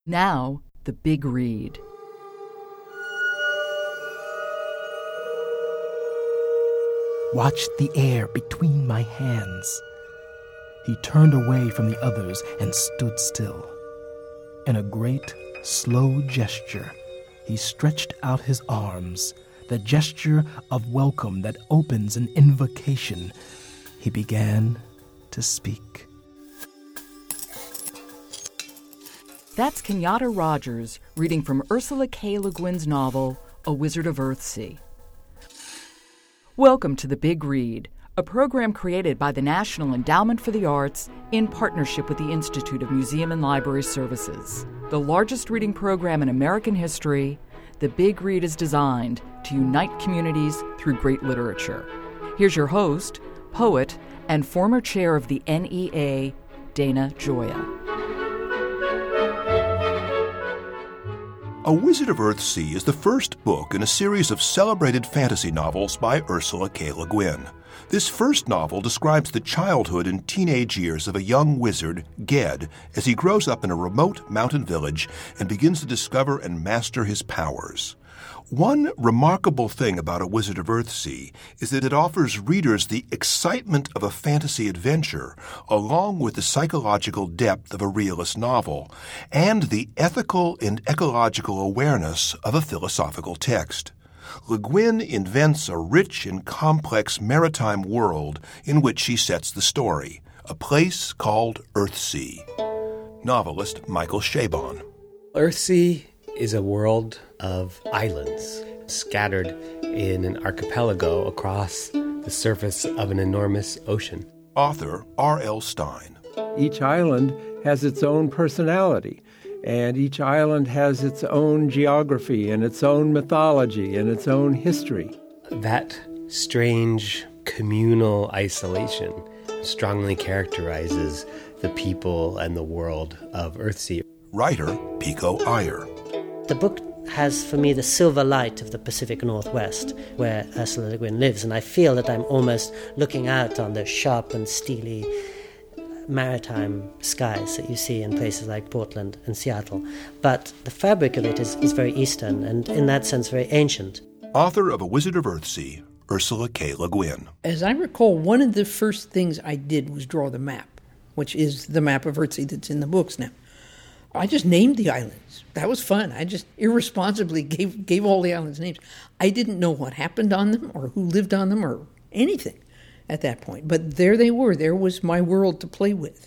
Now, the big read. Watched the air between my hands. He turned away from the others and stood still. In a great, slow gesture, he stretched out his arms, the gesture of welcome that opens an invocation. He began to speak. That's Kenyatta Rogers reading from Ursula K. Le Guin's novel, A Wizard of Earthsea. Welcome to The Big Read, a program created by the National Endowment for the Arts in partnership with the Institute of Museum and Library Services. The largest reading program in American history, The Big Read is designed to unite communities through great literature. Here's your host, poet, and former chair of the NEA, Dana Gioia. A Wizard of Earthsea is the first book in a series of celebrated fantasy novels by Ursula K. Le Guin. This first novel describes the childhood and teenage years of a young wizard, Ged, as he grows up in a remote mountain village and begins to discover and master his powers. One remarkable thing about A Wizard of Earthsea is that it offers readers the excitement of a fantasy adventure, along with the psychological depth of a realist novel, and the ethical and ecological awareness of a philosophical text. Le Guin invents a rich and complex maritime world in which she sets the story, a place called Earthsea. Novelist Michael Chabon. Earthsea is a world of islands scattered in an archipelago across the surface of an enormous ocean. Author R.L. Stine. Each island has its own personality, and each island has its own geography and its own mythology and its own history. That strange communal isolation strongly characterizes the people and the world of Earthsea. Writer Pico Iyer. The book has, for me, the silver light of the Pacific Northwest, where Ursula Le Guin lives, and I feel that I'm almost looking out on the sharp and steely maritime skies that you see in places like Portland and Seattle. But the fabric of it is very Eastern, and in that sense very ancient. Author of A Wizard of Earthsea, Ursula K. Le Guin. As I recall, one of the first things I did was draw the map, which is the map of Earthsea that's in the books now. I just named the islands. That was fun. I just irresponsibly gave all the islands names. I didn't know what happened on them or who lived on them or anything at that point. But there they were. There was my world to play with.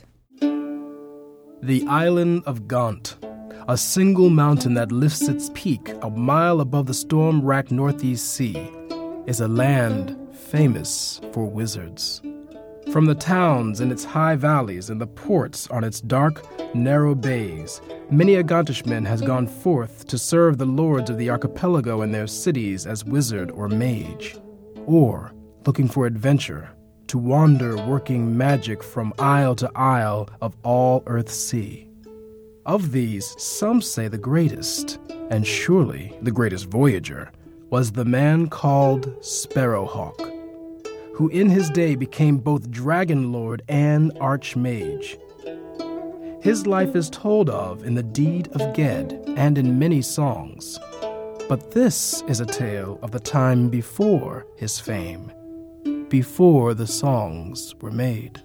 The island of Gaunt, a single mountain that lifts its peak a mile above the storm-racked Northeast Sea, is a land famous for wizards. From the towns in its high valleys and the ports on its dark, narrow bays, many a Gantishman has gone forth to serve the lords of the archipelago in their cities as wizard or mage, or, looking for adventure, to wander working magic from isle to isle of all Earthsea. Of these, some say the greatest, and surely the greatest voyager, was the man called Sparrowhawk, who in his day became both Dragon Lord and Archmage. His life is told of in the Deed of Ged and in many songs. But this is a tale of the time before his fame, before the songs were made.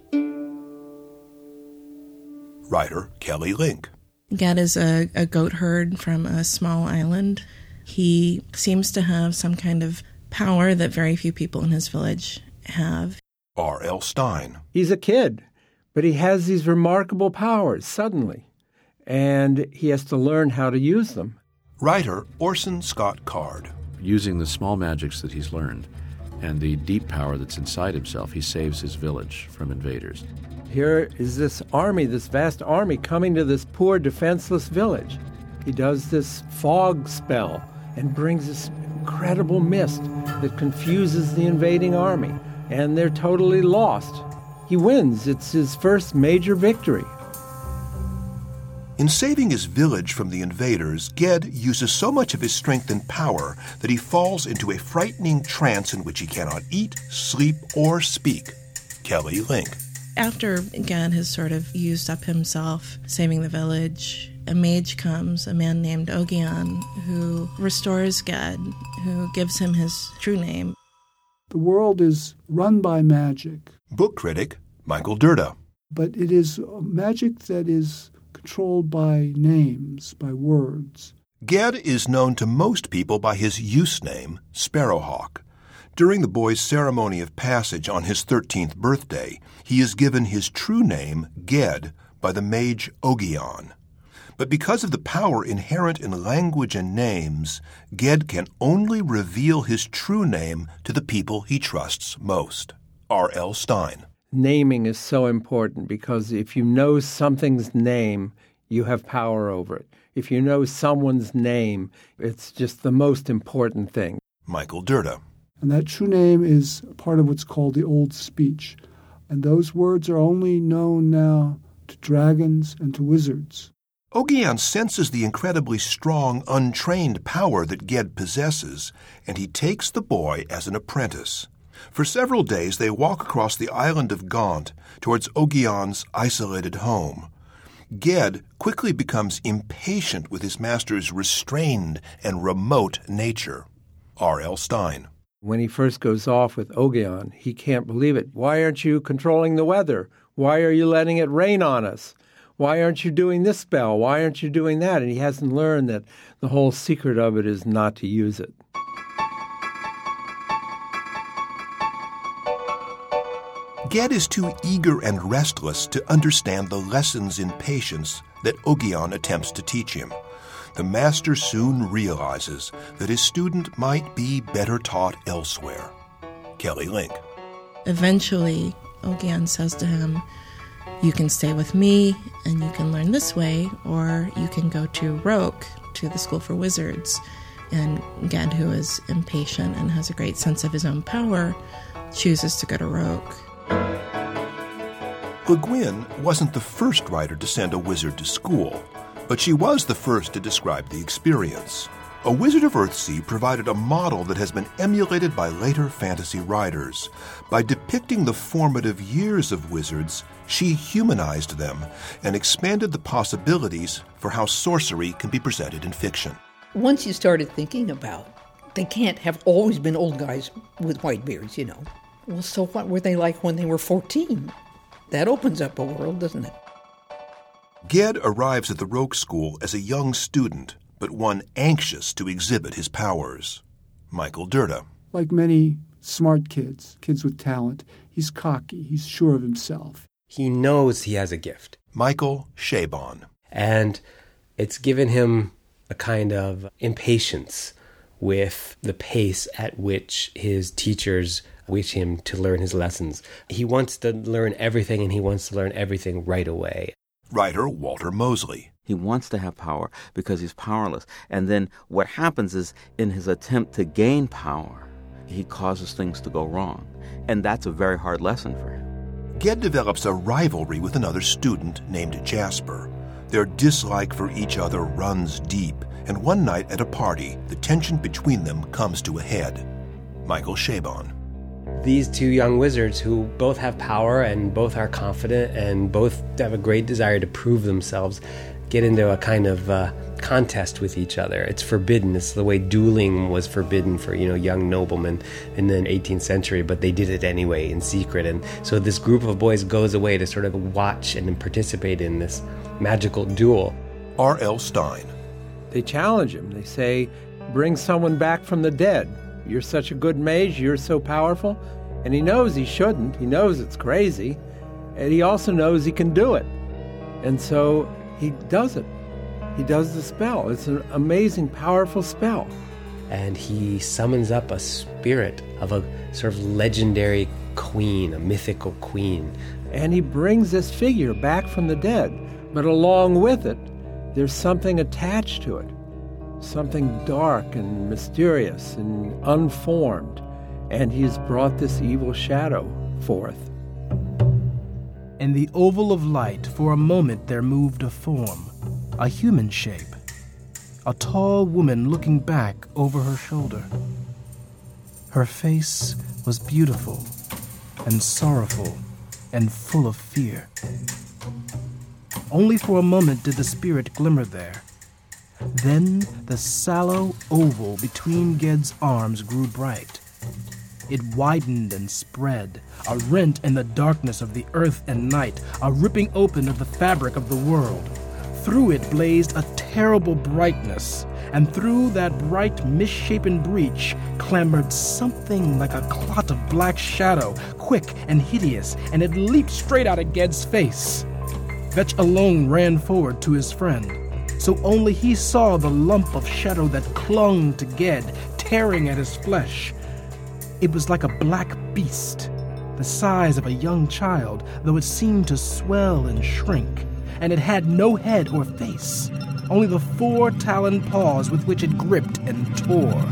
Writer Kelly Link. Ged is a goat herd from a small island. He seems to have some kind of power that very few people in his village have. R.L. Stine. He's a kid, but he has these remarkable powers suddenly, and he has to learn how to use them. Writer Orson Scott Card. Using the small magics that he's learned and the deep power that's inside himself, he saves his village from invaders. Here is this army, this vast army, coming to this poor, defenseless village. He does this fog spell and brings this incredible mist that confuses the invading army, and they're totally lost. He wins. It's his first major victory. In saving his village from the invaders, Ged uses so much of his strength and power that he falls into a frightening trance in which he cannot eat, sleep, or speak. Kelly Link. After Ged has sort of used up himself, saving the village, a mage comes, a man named Ogion, who restores Ged, who gives him his true name. The world is run by magic. Book critic Michael Dirda. But it is magic that is controlled by names, by words. Ged is known to most people by his use name, Sparrowhawk. During the boy's ceremony of passage on his 13th birthday, he is given his true name, Ged, by the mage Ogion. But because of the power inherent in language and names, Ged can only reveal his true name to the people he trusts most. R.L. Stine. Naming is so important because if you know something's name, you have power over it. If you know someone's name, it's just the most important thing. Michael Dirda. And that true name is part of what's called the Old Speech. And those words are only known now to dragons and to wizards. Ogion senses the incredibly strong, untrained power that Ged possesses, and he takes the boy as an apprentice. For several days they walk across the island of Gaunt towards Ogion's isolated home. Ged quickly becomes impatient with his master's restrained and remote nature. R.L. Stine. When he first goes off with Ogion, he can't believe it. Why aren't you controlling the weather? Why are you letting it rain on us? Why aren't you doing this spell? Why aren't you doing that? And he hasn't learned that the whole secret of it is not to use it. Ged is too eager and restless to understand the lessons in patience that Ogion attempts to teach him. The master soon realizes that his student might be better taught elsewhere. Kelly Link. Eventually, Ogion says to him, "You can stay with me, and you can learn this way, or you can go to Roke, to the School for Wizards." And Ged, who is impatient and has a great sense of his own power, chooses to go to Roke. Le Guin wasn't the first writer to send a wizard to school, but she was the first to describe the experience. A Wizard of Earthsea provided a model that has been emulated by later fantasy writers. By depicting the formative years of wizards, she humanized them and expanded the possibilities for how sorcery can be presented in fiction. Once you started thinking about, they can't have always been old guys with white beards, you know. Well, so what were they like when they were 14? That opens up a world, doesn't it? Ged arrives at the Roke School as a young student, but one anxious to exhibit his powers. Michael Dirda. Like many smart kids, kids with talent, he's cocky, he's sure of himself. He knows he has a gift. Michael Chabon. And it's given him a kind of impatience with the pace at which his teachers wish him to learn his lessons. He wants to learn everything, and he wants to learn everything right away. Writer Walter Mosley. He wants to have power because he's powerless. And then what happens is, in his attempt to gain power, he causes things to go wrong. And that's a very hard lesson for him. Ged develops a rivalry with another student named Jasper. Their dislike for each other runs deep, and one night at a party, the tension between them comes to a head. Michael Chabon. These two young wizards who both have power and both are confident and both have a great desire to prove themselves get into a kind of contest with each other. It's forbidden. It's the way dueling was forbidden for, young noblemen in the 18th century, but they did it anyway in secret. And so this group of boys goes away to sort of watch and participate in this magical duel. R.L. Stine. They challenge him. They say, "Bring someone back from the dead. You're such a good mage, you're so powerful." And he knows he shouldn't. He knows it's crazy. And he also knows he can do it. And so he does it. He does the spell. It's an amazing, powerful spell. And he summons up a spirit of a sort of legendary queen, a mythical queen. And he brings this figure back from the dead. But along with it, there's something attached to it. Something dark and mysterious and unformed. And he's brought this evil shadow forth. In the oval of light, for a moment there moved a form, a human shape, a tall woman looking back over her shoulder. Her face was beautiful and sorrowful and full of fear. Only for a moment did the spirit glimmer there. Then the sallow oval between Ged's arms grew bright. It widened and spread, a rent in the darkness of the earth and night, a ripping open of the fabric of the world. Through it blazed a terrible brightness, and through that bright, misshapen breach clambered something like a clot of black shadow, quick and hideous, and it leaped straight out at Ged's face. Vetch alone ran forward to his friend, so only he saw the lump of shadow that clung to Ged, tearing at his flesh. It was like a black beast, the size of a young child, though it seemed to swell and shrink, and it had no head or face, only the 4 taloned paws with which it gripped and tore.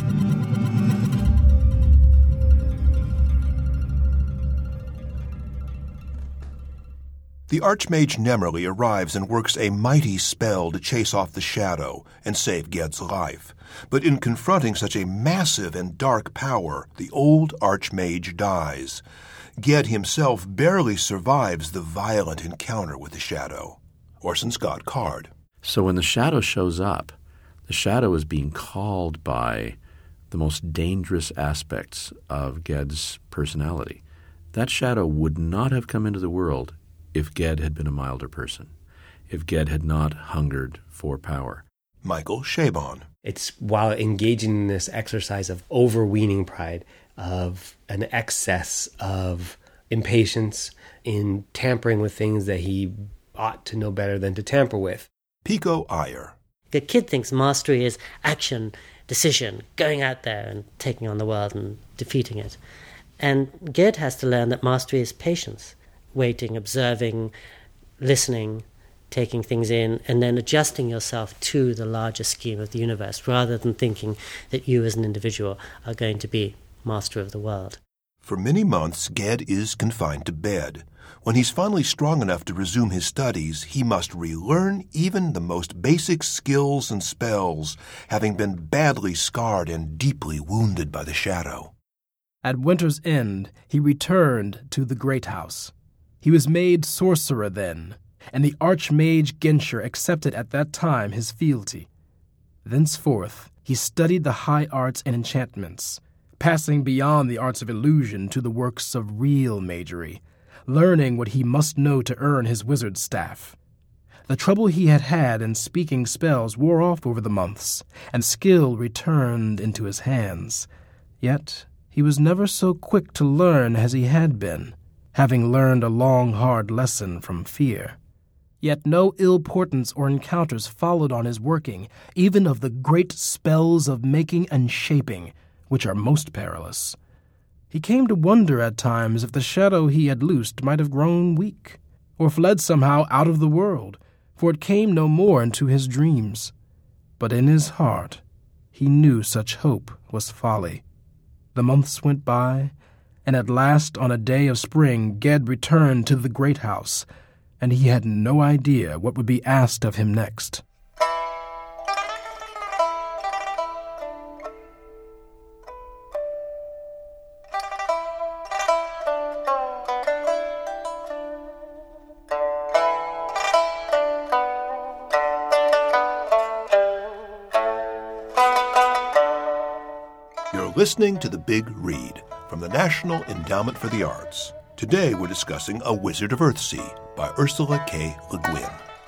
The Archmage Nemerly arrives and works a mighty spell to chase off the shadow and save Ged's life. But in confronting such a massive and dark power, the old Archmage dies. Ged himself barely survives the violent encounter with the shadow. Orson Scott Card. So when the shadow shows up, the shadow is being called by the most dangerous aspects of Ged's personality. That shadow would not have come into the world if Ged had been a milder person, if Ged had not hungered for power. Michael Chabon. It's while engaging in this exercise of overweening pride, of an excess of impatience in tampering with things that he ought to know better than to tamper with. Pico Iyer. The kid thinks mastery is action, decision, going out there and taking on the world and defeating it. And Ged has to learn that mastery is patience. Waiting, observing, listening, taking things in, and then adjusting yourself to the larger scheme of the universe, rather than thinking that you as an individual are going to be master of the world. For many months, Ged is confined to bed. When he's finally strong enough to resume his studies, he must relearn even the most basic skills and spells, having been badly scarred and deeply wounded by the shadow. At winter's end, he returned to the Great House. He was made sorcerer then, and the Archmage Genscher accepted at that time his fealty. Thenceforth, he studied the high arts and enchantments, passing beyond the arts of illusion to the works of real magery, learning what he must know to earn his wizard's staff. The trouble he had had in speaking spells wore off over the months, and skill returned into his hands. Yet he was never so quick to learn as he had been, having learned a long, hard lesson from fear. Yet no ill portents or encounters followed on his working, even of the great spells of making and shaping, which are most perilous. He came to wonder at times if the shadow he had loosed might have grown weak, or fled somehow out of the world, for it came no more into his dreams. But in his heart he knew such hope was folly. The months went by, and at last on a day of spring Ged returned to the Great House, and he had no idea what would be asked of him next. You're listening to The Big Read from the National Endowment for the Arts. Today we're discussing A Wizard of Earthsea by Ursula K. Le Guin.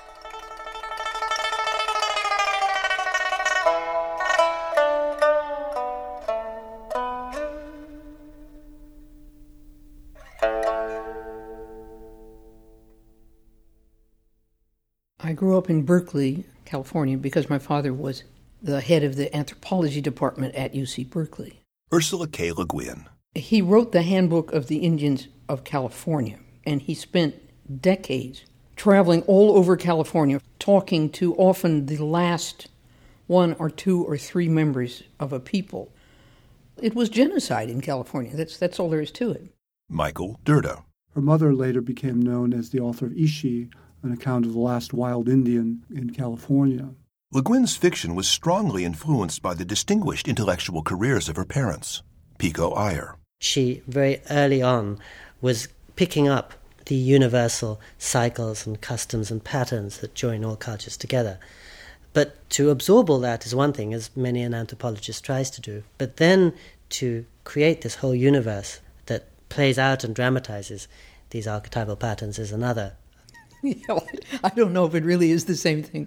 I grew up in Berkeley, California, because my father was the head of the anthropology department at UC Berkeley. Ursula K. Le Guin. He wrote the Handbook of the Indians of California, and he spent decades traveling all over California, talking to often the last 1 or 2 or 3 members of a people. It was genocide in California. That's all there is to it. Michael Dirda. Her mother later became known as the author of Ishi, an account of the last wild Indian in California. Le Guin's fiction was strongly influenced by the distinguished intellectual careers of her parents. Pico Iyer. She, very early on, was picking up the universal cycles and customs and patterns that join all cultures together. But to absorb all that is one thing, as many an anthropologist tries to do. But then to create this whole universe that plays out and dramatizes these archetypal patterns is another. Yeah, I don't know if it really is the same thing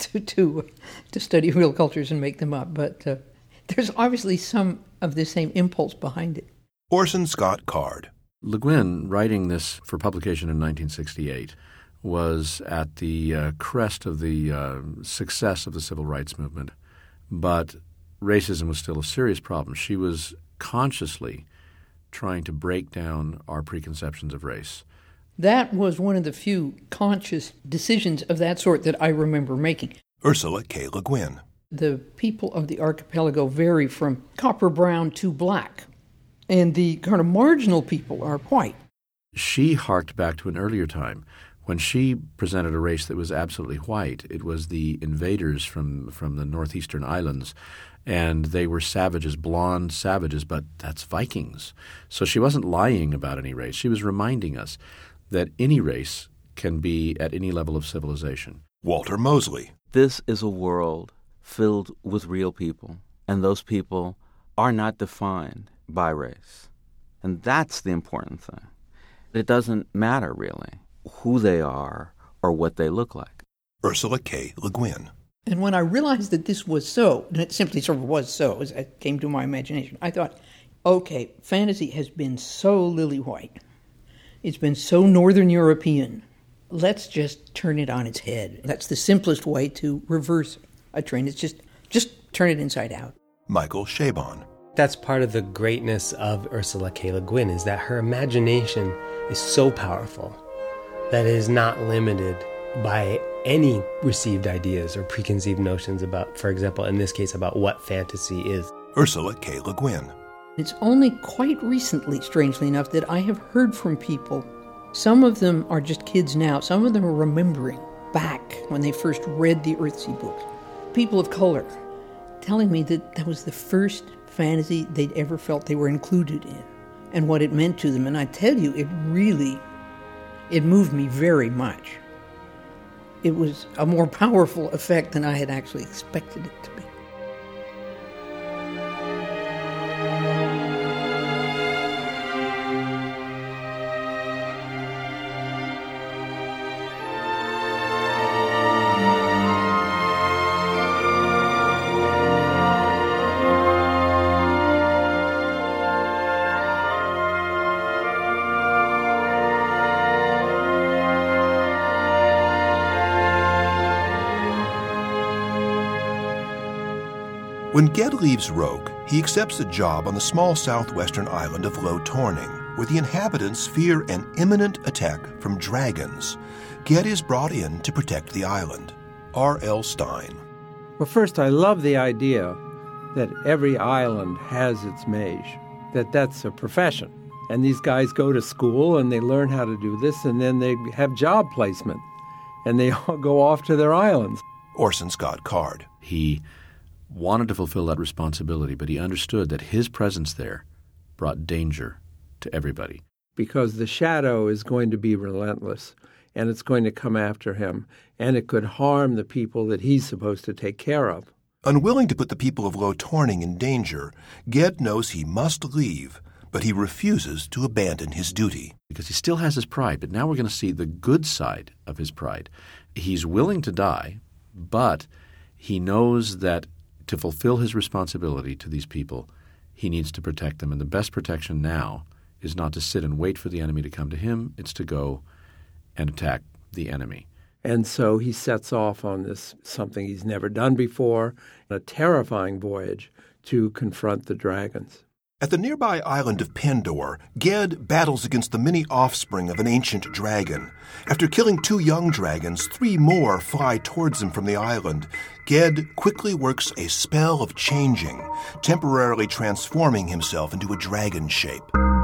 to study real cultures and make them up, but there's obviously some of the same impulse behind it. Orson Scott Card. Le Guin, writing this for publication in 1968, was at the crest of the success of the civil rights movement, but racism was still a serious problem. She was consciously trying to break down our preconceptions of race. That was one of the few conscious decisions of that sort that I remember making. Ursula K. Le Guin. The people of the archipelago vary from copper brown to black, and the kind of marginal people are white. She harked back to an earlier time when she presented a race that was absolutely white. It was the invaders from the northeastern islands, and they were savages, blonde savages, but that's Vikings. So she wasn't lying about any race. She was reminding us that any race can be at any level of civilization. Walter Mosley. This is a world filled with real people, and those people are not defined by race. And that's the important thing. It doesn't matter, really, who they are or what they look like. Ursula K. Le Guin. And when I realized that this was so, and it simply sort of was so, as it came to my imagination, I thought, okay, fantasy has been so lily white. It's been so Northern European. Let's just turn it on its head. That's the simplest way to reverse a trend. It's just turn it inside out. Michael Chabon. That's part of the greatness of Ursula K. Le Guin, is that her imagination is so powerful that it is not limited by any received ideas or preconceived notions about, for example, in this case, about what fantasy is. Ursula K. Le Guin. It's only quite recently, strangely enough, that I have heard from people. Some of them are just kids now. Some of them are remembering back when they first read the Earthsea books. People of color telling me that that was the first fantasy they'd ever felt they were included in and what it meant to them. And I tell you, it moved me very much. It was a more powerful effect than I had actually expected it to be. When Ged leaves Roke, he accepts a job on the small southwestern island of Low Torning, where the inhabitants fear an imminent attack from dragons. Ged is brought in to protect the island. R.L. Stein. Well, first, I love the idea that every island has its mage, that's a profession. And these guys go to school and they learn how to do this, and then they have job placement, and they all go off to their islands. Orson Scott Card. He wanted to fulfill that responsibility, but he understood that his presence there brought danger to everybody. Because the shadow is going to be relentless, and it's going to come after him, and it could harm the people that he's supposed to take care of. Unwilling to put the people of Low Torning in danger, Ged knows he must leave, but he refuses to abandon his duty. Because he still has his pride, but now we're going to see the good side of his pride. He's willing to die, but he knows that to fulfill his responsibility to these people, he needs to protect them. And the best protection now is not to sit and wait for the enemy to come to him. It's to go and attack the enemy. And so he sets off on this, something he's never done before, a terrifying voyage to confront the dragons. At the nearby island of Pendor, Ged battles against the many offspring of an ancient dragon. After killing 2 young dragons, 3 more fly towards him from the island. Ged quickly works a spell of changing, temporarily transforming himself into a dragon shape.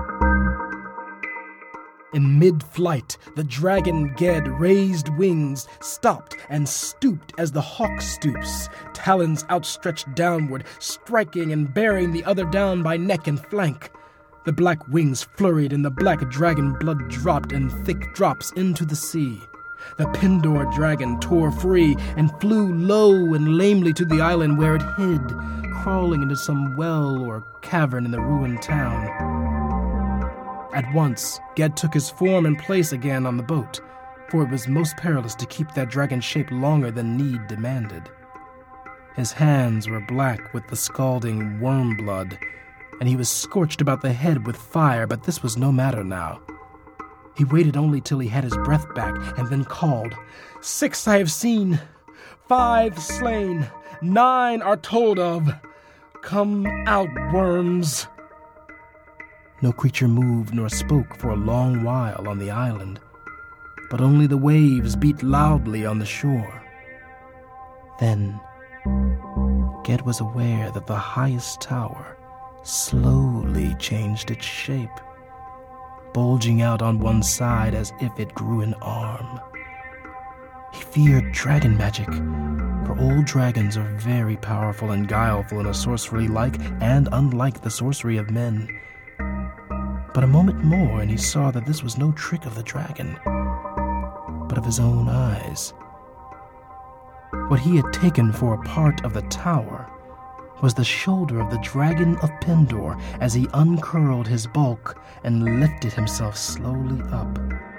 In mid-flight, the dragon Ged raised wings, stopped, and stooped as the hawk stoops, talons outstretched downward, striking and bearing the other down by neck and flank. The black wings flurried and the black dragon blood dropped in thick drops into the sea. The Pendor dragon tore free and flew low and lamely to the island where it hid, crawling into some well or cavern in the ruined town. At once, Ged took his form and place again on the boat, for it was most perilous to keep that dragon shape longer than need demanded. His hands were black with the scalding worm blood, and he was scorched about the head with fire, but this was no matter now. He waited only till he had his breath back, and then called, 6 I have seen, 5 slain, 9 are told of. Come out, worms. No creature moved nor spoke for a long while on the island, but only the waves beat loudly on the shore. Then Ged was aware that the highest tower slowly changed its shape, bulging out on one side as if it grew an arm. He feared dragon magic, for old dragons are very powerful and guileful in a sorcery like and unlike the sorcery of men. But a moment more and he saw that this was no trick of the dragon, but of his own eyes. What he had taken for a part of the tower was the shoulder of the dragon of Pendor as he uncurled his bulk and lifted himself slowly up.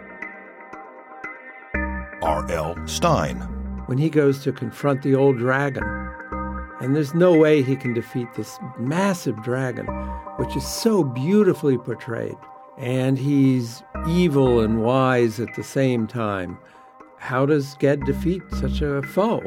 R.L. Stein. When he goes to confront the old dragon, and there's no way he can defeat this massive dragon, which is so beautifully portrayed, and he's evil and wise at the same time. How does Ged defeat such a foe?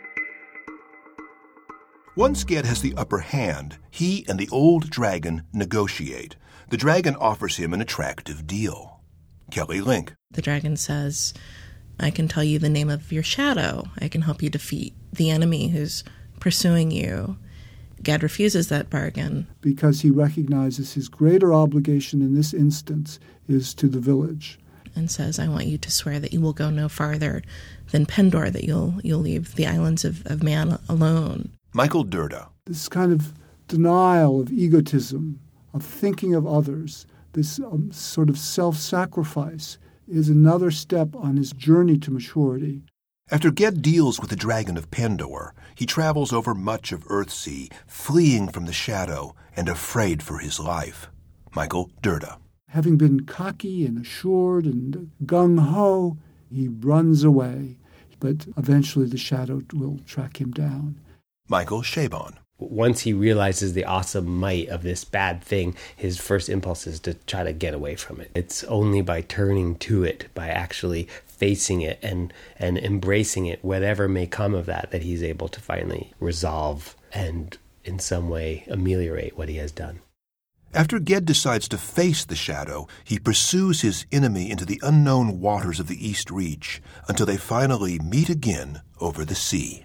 Once Ged has the upper hand, he and the old dragon negotiate. The dragon offers him an attractive deal. Kelly Link. The dragon says, I can tell you the name of your shadow. I can help you defeat the enemy who's pursuing you. Ged refuses that bargain, because he recognizes his greater obligation in this instance is to the village, and says, I want you to swear that you will go no farther than Pendor, that you'll leave the islands of man alone. Michael Dirda. This kind of denial of egotism, of thinking of others, this sort of self-sacrifice is another step on his journey to maturity. After Ged deals with the dragon of Pendor, he travels over much of Earthsea, fleeing from the shadow and afraid for his life. Michael Dirda. Having been cocky and assured and gung-ho, he runs away, but eventually the shadow will track him down. Michael Chabon. Once he realizes the awesome might of this bad thing, his first impulse is to try to get away from it. It's only by turning to it, by actually facing it and embracing it, whatever may come of that, that he's able to finally resolve and in some way ameliorate what he has done. After Ged decides to face the shadow, he pursues his enemy into the unknown waters of the East Reach until they finally meet again over the sea.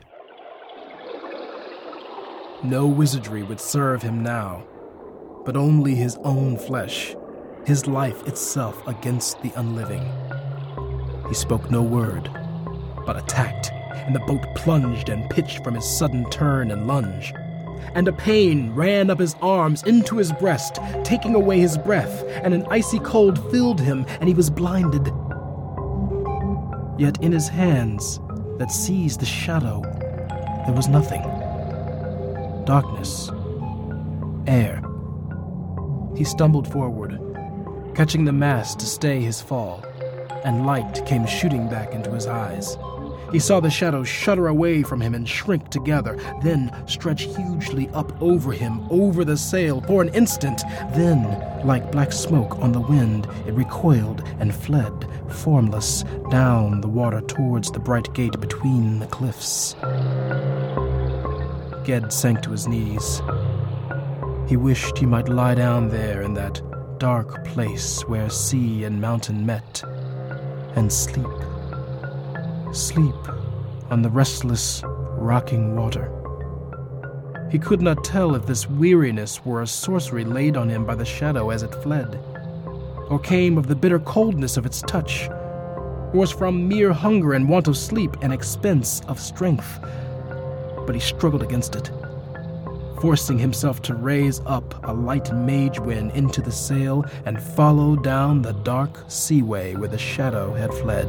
No wizardry would serve him now, but only his own flesh, his life itself against the unliving. He spoke no word, but attacked, and the boat plunged and pitched from his sudden turn and lunge. And a pain ran up his arms into his breast, taking away his breath, and an icy cold filled him, and he was blinded. Yet in his hands that seized the shadow, there was nothing. Darkness. Air. He stumbled forward, catching the mast to stay his fall, and light came shooting back into his eyes. He saw the shadow shudder away from him and shrink together, then stretch hugely up over him, over the sail, for an instant. Then, like black smoke on the wind, it recoiled and fled, formless, down the water towards the bright gate between the cliffs. Ged sank to his knees. He wished he might lie down there in that dark place where sea and mountain met, and sleep. Sleep on the restless, rocking water. He could not tell if this weariness were a sorcery laid on him by the shadow as it fled, or came of the bitter coldness of its touch, or was from mere hunger and want of sleep and expense of strength. But he struggled against it. forcing himself to raise up a light mage wind into the sail and follow down the dark seaway where the shadow had fled.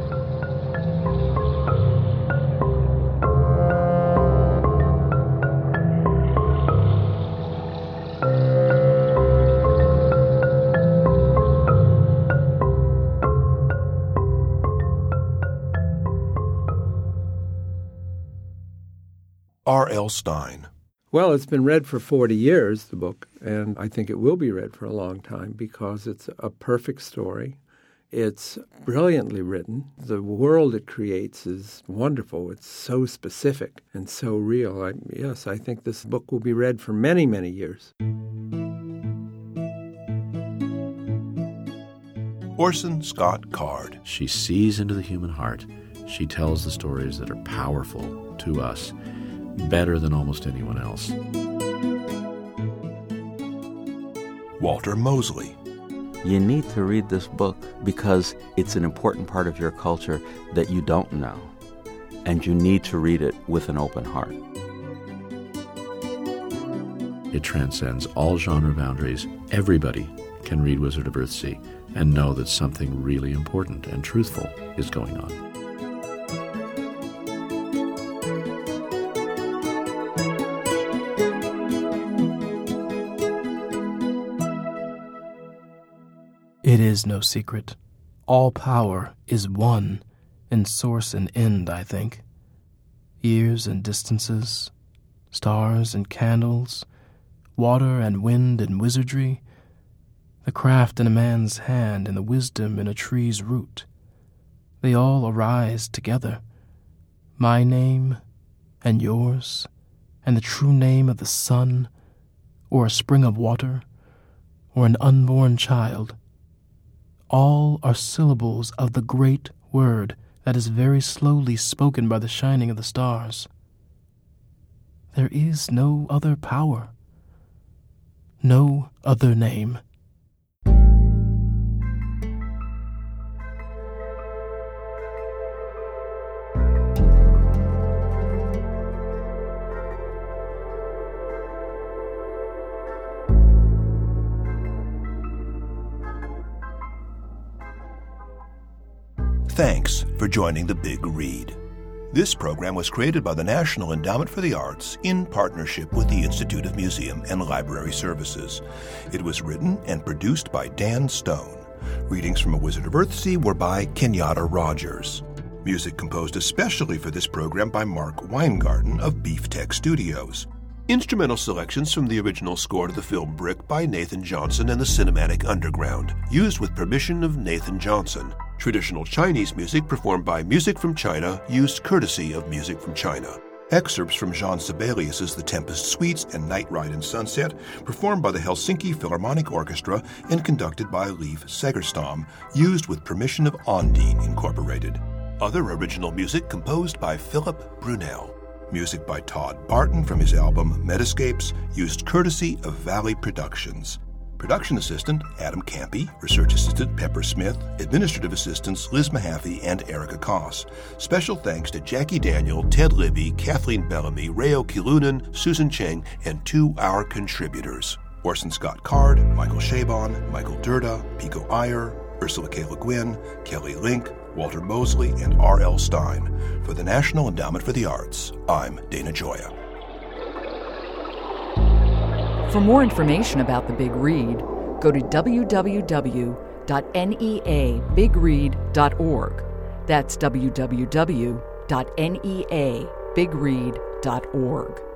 R.L. Stine. Well, it's been read for 40 years, the book, and I think it will be read for a long time because it's a perfect story. It's brilliantly written. The world it creates is wonderful. It's so specific and so real. I think this book will be read for many, many years. Orson Scott Card. She sees into the human heart. She tells the stories that are powerful to us, better than almost anyone else. Walter Mosley. You need to read this book because it's an important part of your culture that you don't know, and you need to read it with an open heart. It transcends all genre boundaries. Everybody can read Wizard of Earthsea and know that something really important and truthful is going on. It is no secret. All power is one in source and end, I think. Years and distances, stars and candles, water and wind and wizardry, the craft in a man's hand and the wisdom in a tree's root. They all arise together. My name and yours, and the true name of the sun, or a spring of water, or an unborn child. All are syllables of the great word that is very slowly spoken by the shining of the stars. There is no other power, no other name. Thanks for joining The Big Read. This program was created by the National Endowment for the Arts in partnership with the Institute of Museum and Library Services. It was written and produced by Dan Stone. Readings from A Wizard of Earthsea were by Kenyatta Rogers. Music composed especially for this program by Mark Weingarten of Beef Tech Studios. Instrumental selections from the original score to the film Brick by Nathan Johnson and the Cinematic Underground, used with permission of Nathan Johnson. Traditional Chinese music performed by Music from China, used courtesy of Music from China. Excerpts from Jean Sibelius's The Tempest Suites and Night Ride in Sunset, performed by the Helsinki Philharmonic Orchestra and conducted by Leif Segerstam, used with permission of Ondine Incorporated. Other original music composed by Philip Brunel. Music by Todd Barton from his album Metascapes, used courtesy of Valley Productions. Production assistant, Adam Campy. Research assistant, Pepper Smith. Administrative assistants, Liz Mahaffey and Erica Koss. Special thanks to Jackie Daniel, Ted Libby, Kathleen Bellamy, Rayo Kilunan, Susan Cheng, and to our contributors: Orson Scott Card, Michael Chabon, Michael Durda, Pico Iyer, Ursula K. Le Guin, Kelly Link, Walter Mosley, and R.L. Stine. For the National Endowment for the Arts, I'm Dana Gioia. For more information about The Big Read, go to www.neabigread.org. That's www.neabigread.org.